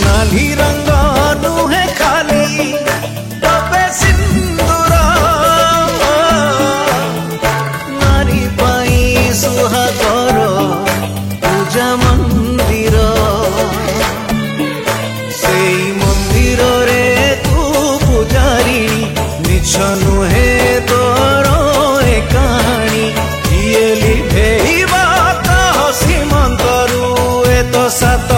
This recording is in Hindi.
नाली रंग नुहे खाली तबे सिंदूर नारी पाई सुहागर पूजा मंदिर से मंदिर रे तू पूजारी मिछ नुहे तोर ए कहानी किए लिभेइबा कह सीमंतरू ए तो सात